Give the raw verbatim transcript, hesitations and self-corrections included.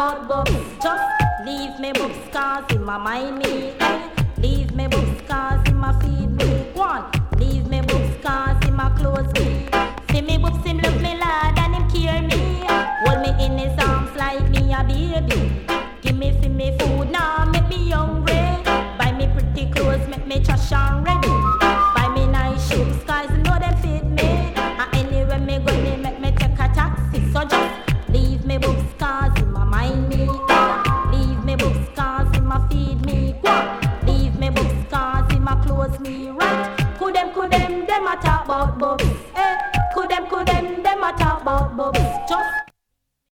about books. Just leave me books cause in my mind me. Eh? Leave me books cause in my feed me. Go on. Leave me books cause in my clothes me. See me books him love me lad and him care me. Hold me in his arms like me a baby. Give me fi me food now make me hungry. Buy me pretty clothes make me trash and ready. Buy me nice shoes cause you know them fit me. And anywhere me go me make me take a taxi. So just leave me books cause in my mind me. Leave me books cause in my feed me. Leave me books cause in my clothes me. Right? Could them, could them, them a talk about books. Eh? Could them, could them, them a talk about books.